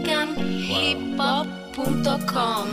dominicanhiphop.com.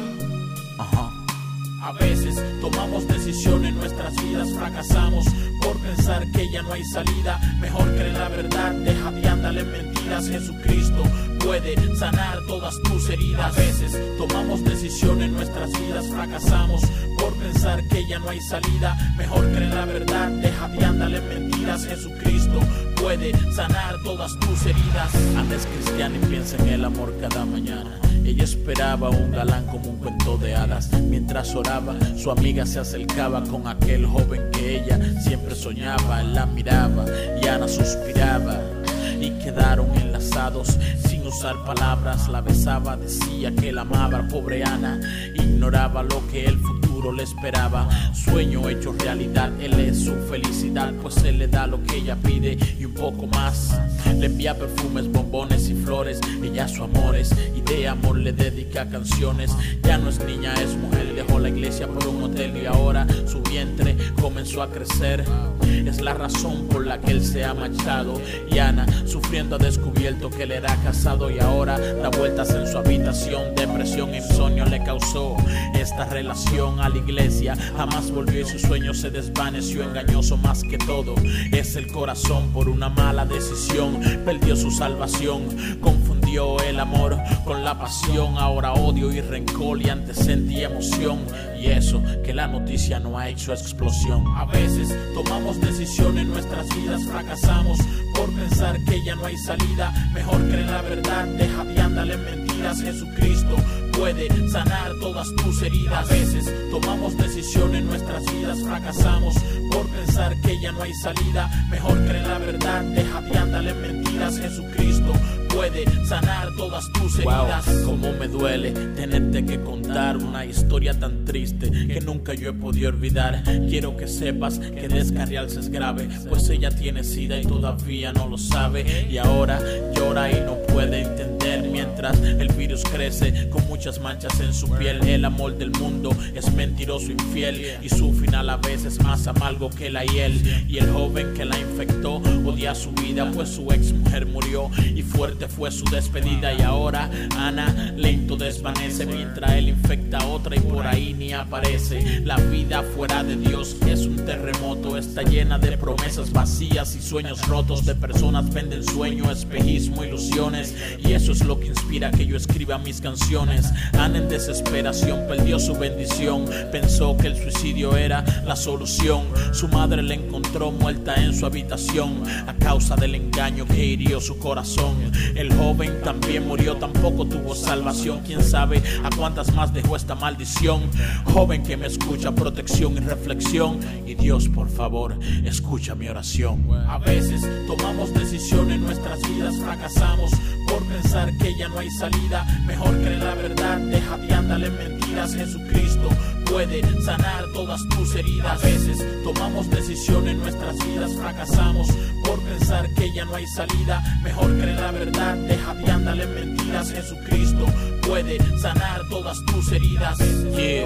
A veces tomamos decisiones en nuestras vidas, fracasamos por pensar que ya no hay salida. Mejor cree la verdad, deja de andar en mentiras. Jesucristo puede sanar todas tus heridas. A veces tomamos decisiones en nuestras vidas, fracasamos por pensar que ya no hay salida. Mejor cree la verdad, deja de andar en mentiras. Jesucristo puede sanar todas tus heridas. Andes cristiana y piensa en el amor cada mañana. Ella esperaba un galán como un cuento de hadas. Mientras oraba, su amiga se acercaba con aquel joven que ella siempre soñaba. Él la miraba y Ana suspiraba y quedaron enlazados sin usar palabras. La besaba, decía que la amaba. Pobre Ana ignoraba lo que el futuro le esperaba. Sueño hecho realidad, él es su felicidad, pues él le da lo que ella pide y un poco más. Le envía perfumes, bombones y flores. Ella su amores y de amor le dedica canciones. Ya no es niña, es mujer. Dejó la iglesia por un hotel y ahora su vientre comenzó a crecer. Es la razón por la que él se ha marchado. Y Ana, sufriendo, ha descubierto que él era casado y ahora da vueltas en su habitación. Depresión e insomnio le causó esta relación. A la iglesia jamás volvió y su sueño se desvaneció. Engañoso más que todo es el corazón. Por una mala decisión perdió su salvación. Confundió el amor con la pasión. Ahora odio y rencor y antes sentí emoción. Y eso que la noticia no ha hecho explosión. A veces tomamos decisiones en nuestras vidas, fracasamos por pensar que ya no hay salida. Mejor cree la verdad, deja de andar en mentiras. Jesucristo puede sanar todas tus heridas. A veces tomamos decisiones en nuestras vidas, fracasamos por pensar que ya no hay salida. Mejor cree la verdad, deja de andar en mentiras. Jesucristo puede sanar todas tus heridas. Wow, cómo me duele tenerte que contar una historia tan triste que nunca yo he podido olvidar. Quiero que sepas que descarriarse es grave, pues ella tiene sida y todavía no lo sabe. Y ahora llora y no puede entender mientras el virus crece con muchas manchas en su piel. El amor del mundo es mentiroso, infiel, y su final a veces más amargo que la hiel. Y el joven que la infectó odia su vida, pues su ex mujer murió y fuerte fue su despedida. Y ahora Ana lento desvanece mientras él infecta a otra y por ahí ni aparece. La vida fuera de Dios es un terremoto, está llena de promesas vacías y sueños rotos. De personas venden sueño, espejismo, ilusiones, y eso es lo que inspira que yo escriba mis canciones. Ana en desesperación perdió su bendición, pensó que el suicidio era la solución. Su madre la encontró muerta en su habitación a causa del engaño que hirió su corazón. El joven también murió, tampoco tuvo salvación. Quién sabe a cuántas más dejó esta maldición. Joven que me escucha, protección y reflexión. Y Dios, por favor, escucha mi oración. A veces tomamos decisiones en nuestras vidas, fracasamos por pensar que ya no hay salida. Mejor cree la verdad, deja de andar en mentiras. Jesucristo puede sanar todas tus heridas. A veces tomamos decisiones en nuestras vidas, fracasamos por pensar que ya no hay salida. Mejor cree la verdad, deja de andar en mentiras. Jesucristo puede sanar todas tus heridas. Yeah.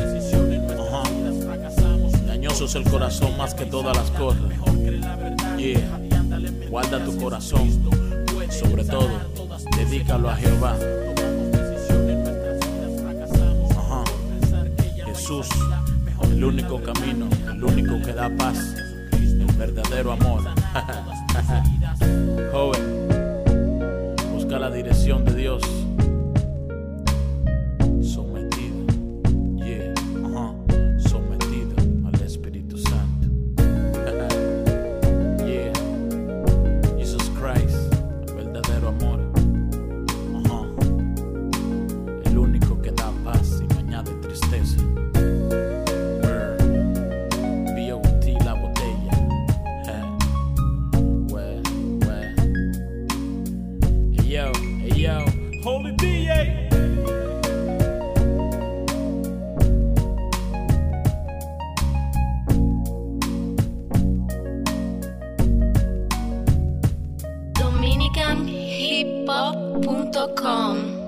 Dañoso es el corazón más que todas las cosas. Yeah. Guarda tu corazón, sobre todo, dedícalo a Jehová. Jesús, el único camino, el único que da paz, el verdadero amor. Joven, busca la dirección de Dios. Sometido, yeah, sometido al Espíritu Santo. Yeah, Jesus Christ, el verdadero amor. El único que da paz y no añade tristeza. Yo, Holy DJ. dominicanhiphop.com.